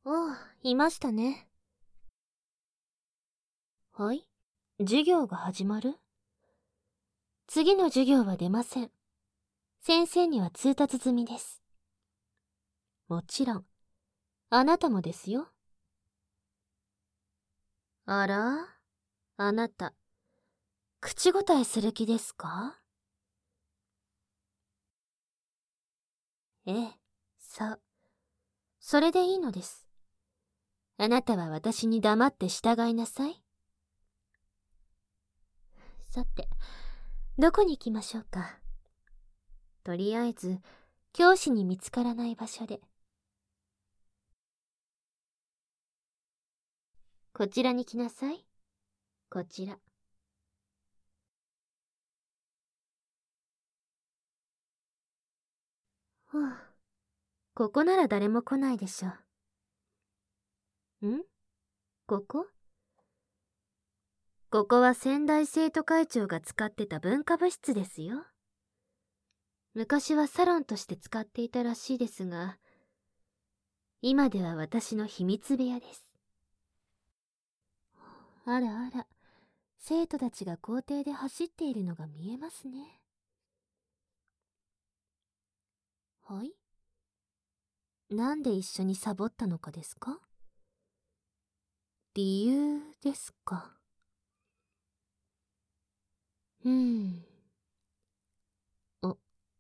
ああ、いましたね。はい？授業が始まる？次の授業は出ません。先生には通達済みです。もちろん、あなたもですよ。あら？あなた、口答えする気ですか？ええ、そう。それでいいのです。あなたは私に黙って従いなさい。さて、どこに行きましょうか。とりあえず、教師に見つからない場所で。こちらに来なさい。こちら。ふう、ここなら誰も来ないでしょう。ここ？ここは先代生徒会長が使ってた文化部室ですよ。昔はサロンとして使っていたらしいですが、今では私の秘密部屋です。あらあら、生徒たちが校庭で走っているのが見えますね。はい？なんで一緒にサボったのかですか？理由ですか。お、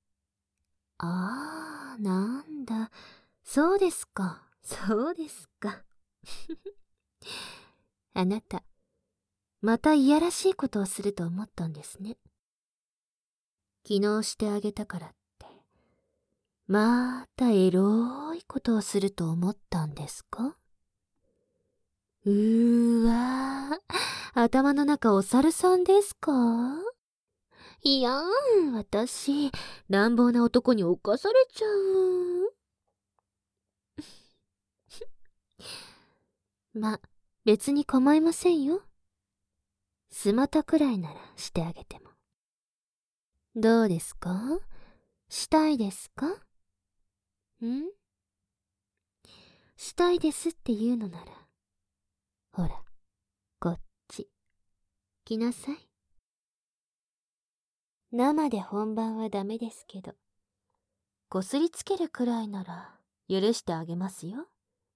なんだ。そうですか。そうですか。あなた、またいやらしいことをすると思ったんですね。昨日してあげたからって、またエロいことをすると思ったんですか？わー、頭の中お猿さんですか？いやーん、私、乱暴な男に侵されちゃう。ま、別に構いませんよ。スマタくらいならしてあげても。どうですか？したいですか？したいですって言うのなら、ほら、こっち、来なさい。生で本番はダメですけど、こすりつけるくらいなら許してあげますよ。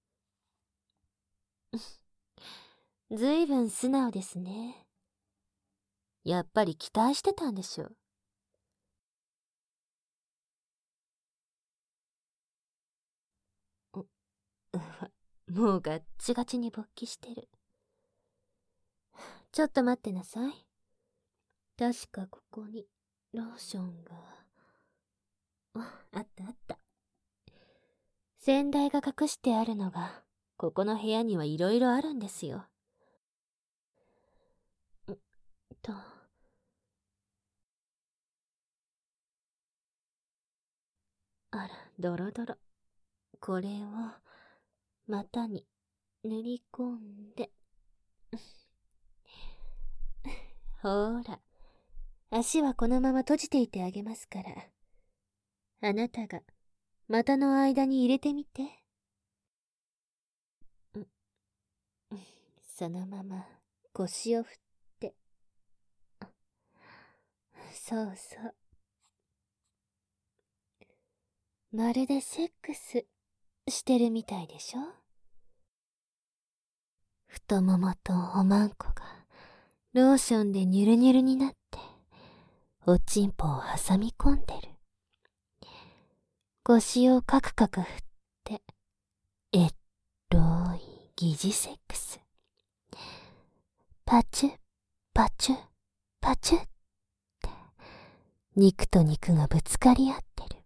ずいぶん素直ですね。やっぱり期待してたんでしょう。もうガッチガチに勃起してる。ちょっと待ってなさい。確かここにローションが。あったあった。先代が隠してあるのが、ここの部屋にはいろいろあるんですよ。と。あら、ドロドロ。これを、股に塗り込んで。ほーら、足はこのまま閉じていてあげますから。あなたが、股の間に入れてみて。そのまま、腰を振って。そうそう。まるでセックスしてるみたいでしょ？太ももとおまんこがローションでニュルニュルになっておちんぽを挟み込んでる。腰をカクカク振ってエッロい疑似セックス。パチュパチュパチュって肉と肉がぶつかり合ってる。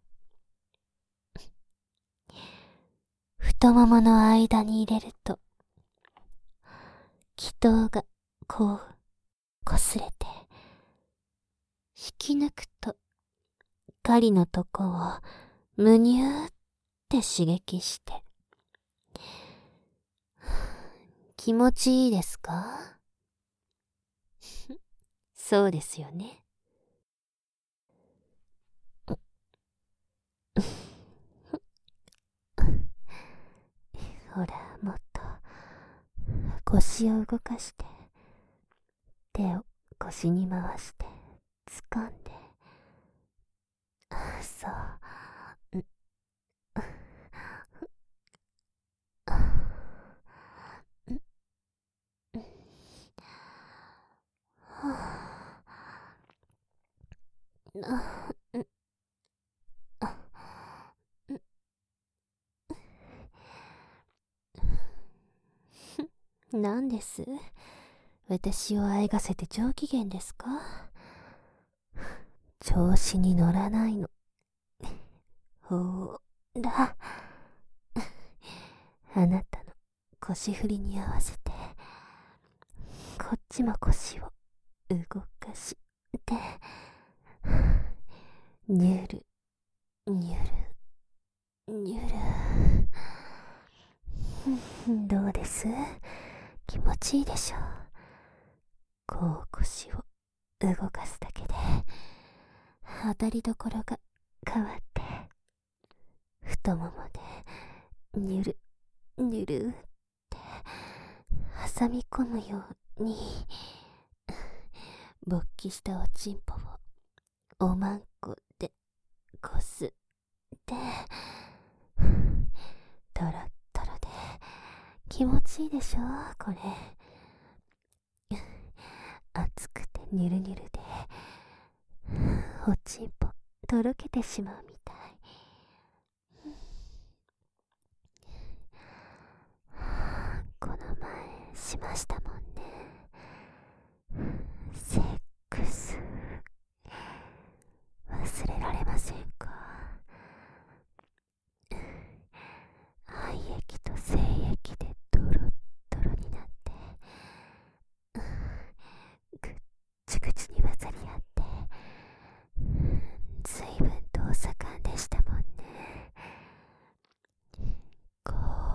太ももの間に入れると気筒がこう擦れて引き抜くと狩りのとこをむにゅーって刺激して気持ちいいですか？そうですよね。ほら、 腰を動かして、手を腰に回して掴んで、そう、なんです？私をあえがせて上機嫌ですか？調子に乗らないの。ほーら。あなたの腰振りに合わせて、こっちも腰を動かして、にゅる、にゅる、にゅる。どうです？気持ちいいでしょう。こう腰を動かすだけで当たりどころが変わって、太ももでにゅるにゅるって挟み込むように、勃起したおちんぽをおまんこでこすって、トロットロで気持ちいいでしょこれ。熱くてニュルニュルでおちんぽとろけてしまうみたい。この前しましたもんね、セックス。忘れられませんか？廃液と精液でドロッドロになって、ぐっちぐちに混ざり合って、ずいぶんとお盛んでしたもんね。こ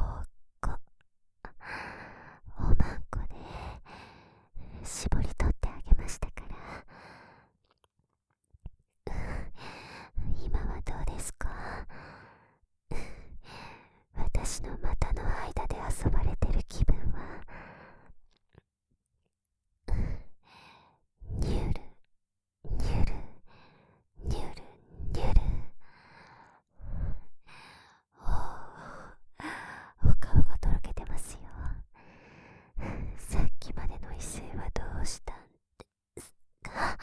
おまんこで絞り取ってあげましたから。今はどうですか？私の股の間で遊ばれてる気分は。ニュルニュルニュルニュル。お顔がとろけてますよ。さっきまでの威勢はどうしたんですか？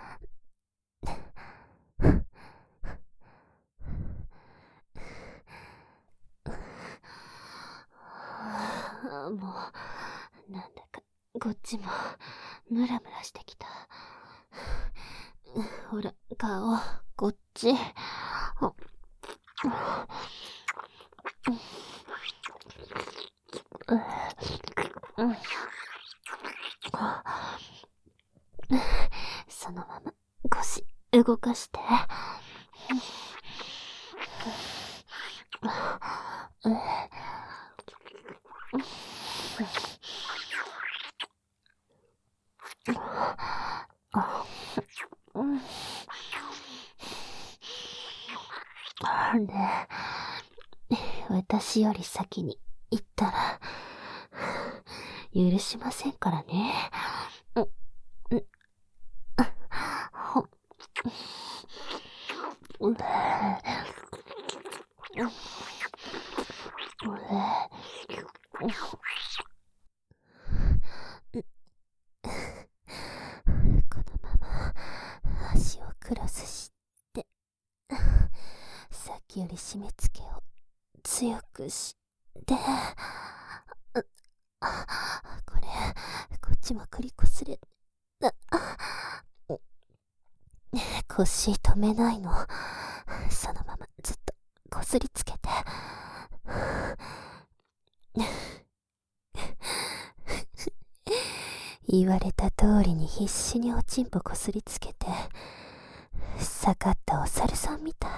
もうなんだかこっちもムラムラしてきた。ほら顔こっち。そのまま腰動かして。ねえ、私より先に行ったら許しませんからね。このまま足をクロスして、さっきより締め付けを強くして、これこっちもクリこすれ。腰止めないの。そのままずっとこすりつけて。言われた通りに必死におちんぽこすりつけて、下ったお猿さんみたい。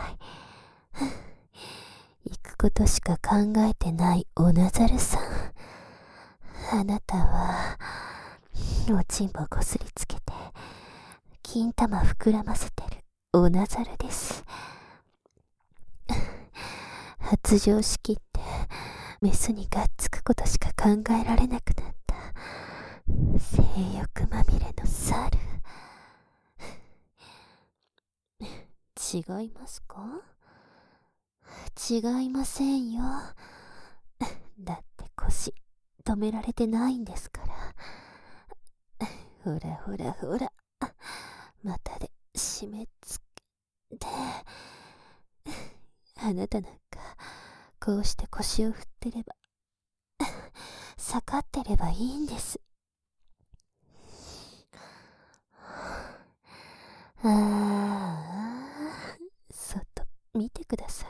行くことしか考えてないおなざるさん。あなたはおちんぽこすりつけて金玉膨らませてるおなざるです。発情しきってメスにがっつくことしか考えられなくなった性欲まみれの猿。違いますか？違いませんよ。だって腰止められてないんですから。ほらほらほら、またで締め付けて。あなたなんかこうして腰を振ってれば、下がってればいいんです。ああ、外見てください。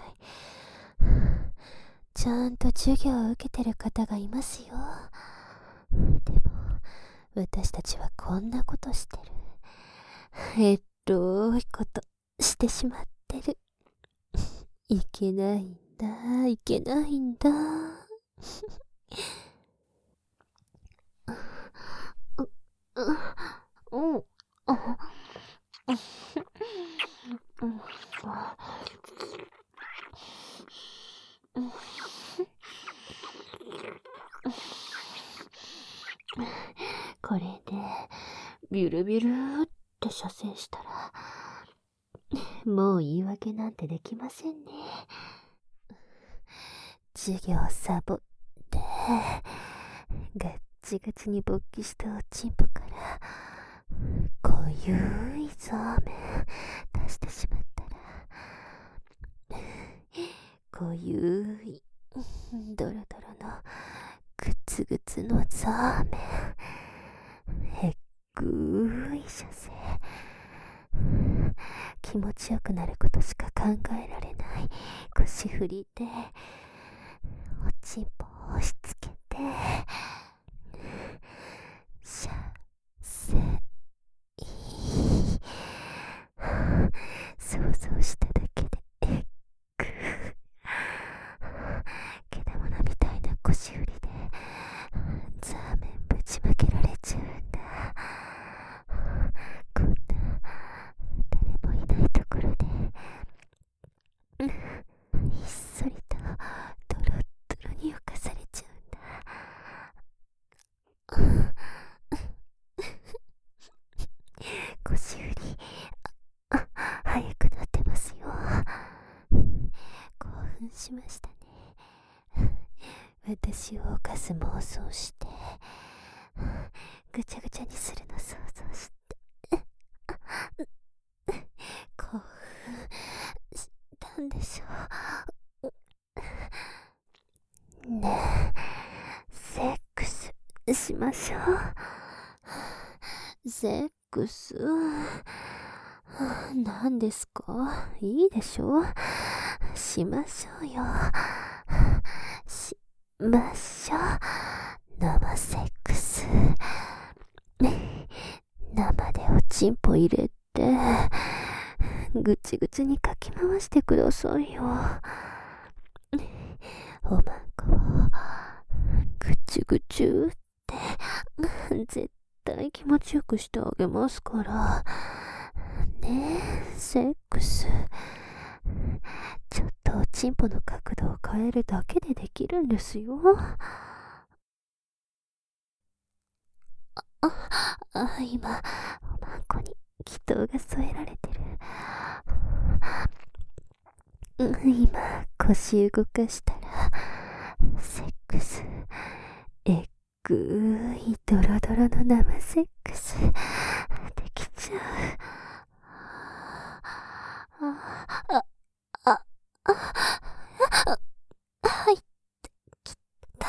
ちゃんと授業を受けてる方がいますよ。でも私たちはこんなことしてる。いことしてしまってる。いけないんだ、いけないんだ。うん、うん、これでビュルビュルって射精したら、もう言い訳なんてできませんね。授業サボってガッチガチに勃起したおちんぽから濃ゆいそうめん出してしまったら、濃ゆいドロドロのグツグツのそうめん、へっくい射精、気持ちよくなることしか考えられない腰振りでおちんぽを押し付けて射精、想像しただけで獣みたいな腰振りでザーメンぶちまけられちゃうんだ。こんな誰もいないところでひっそりとドロッドロに浮かされちゃうんだ。腰振り早くなってますよ。興奮しましたね。私を犯す妄想してぐちゃぐちゃにするの想像して興奮したんでしょうね。え、セックスしましょう。セックス何ですか？いいでしょ、しましょうよ。しましょう。生セックス。生でおちんぽ入れてぐちぐちにかき回してくださいよ。おまんこをぐちゅぐちゅって絶対気持ちよくしてあげますからね。え、セックスちょっとおちんぽの角度を変えるだけでできるんですよ。今おまんこに祈祷が添えられてる。今腰動かしたらセックス、えっぐいドロドロの生セックスできちゃう。あ、あ、入ってきた。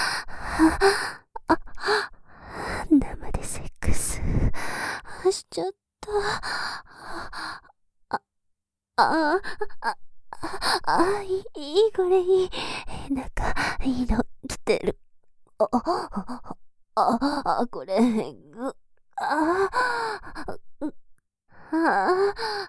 生でセックスしちゃった。あ、あ、あ、いい、これいい。なんか、いいの来てる。これ、あ、うあ、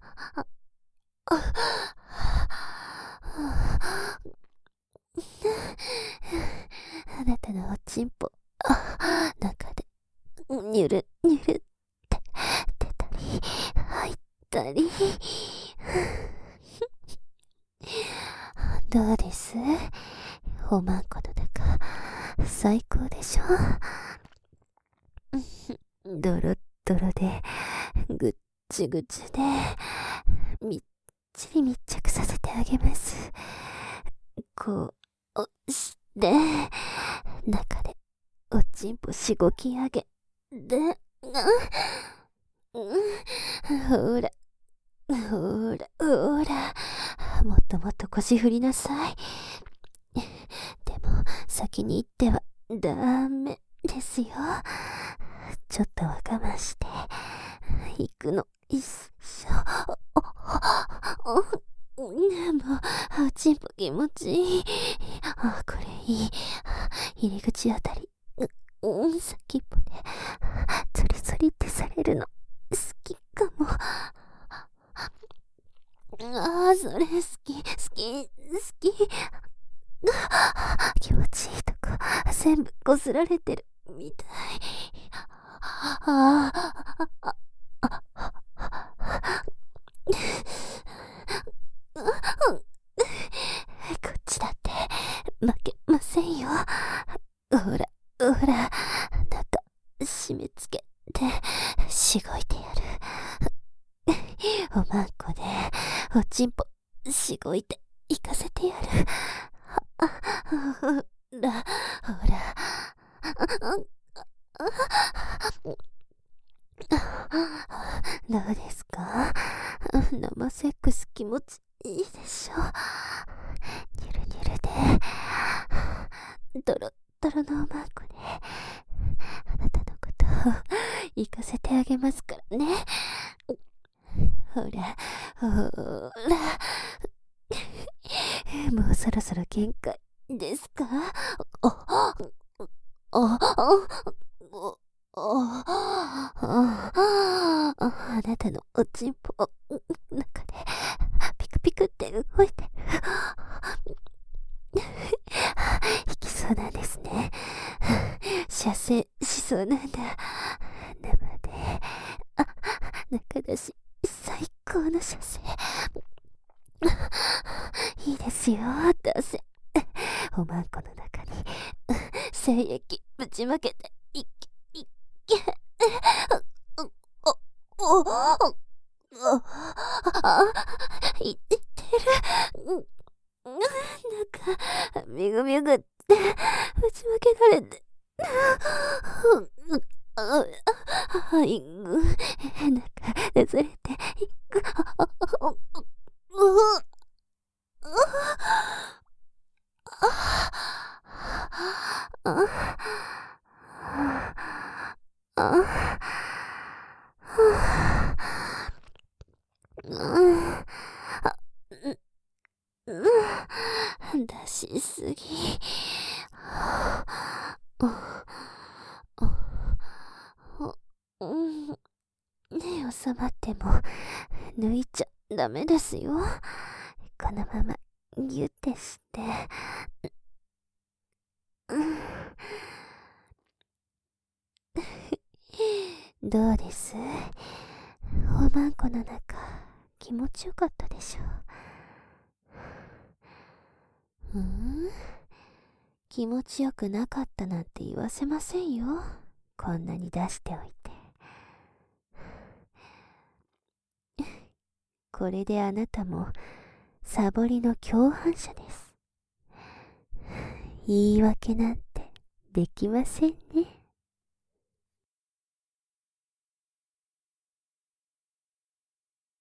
あなたのおちんぽ、中で、にゅる、にゅるって、出たり、入ったり。どうです？おまんこの中、最高でしょ？ ドロッドロで、ぐっちぐちで、みっちり密着させてあげます。こうして、中でおちんぽしごき上げ、で、ほら、ほら、ほら、もっともっと腰振りなさい。でも、先に行ってはダメですよ。ちょっとは我慢して、行くの一緒。もう、おちんぽ気持ちいい。これいい。入り口あたり、先っぽで、ゾリゾリってされるの、好きかも。それ好き、好き、好き。気持ちいいとこ、全部こすられてるみたい。こっちだって負けませんよ。ほら、ほら、中締め付けてしごいてやる。おまんこでおちんぽしごいて行かせてやる。ほら、ほら。どうですか？生セックス気持ちいいでしょ。ニュルニュルで、ドロッドロのおまんこで、あなたのことを行かせてあげますからね。ほら、ほら。もうそろそろ限界ですか？あなたのおちんぽ中でピクピクって動いてる。引きそうなんですね。射精しそうなんだ。生で中出し最高の射精。いいですよ、どうせ。おまんこの中に精液ぶちまけていけ。いってる。なんかみぐみぐってぶちまけられて。なんかねずれていく。出しすぎ。ねえ、収まっても抜いちゃダメですよ。このままギュッてして。どうです？おまんこの中気持ちよかったでしょ？気持ちよくなかったなんて言わせませんよ。こんなに出しておいて。これであなたもサボりの共犯者です。言い訳なんてできませんね。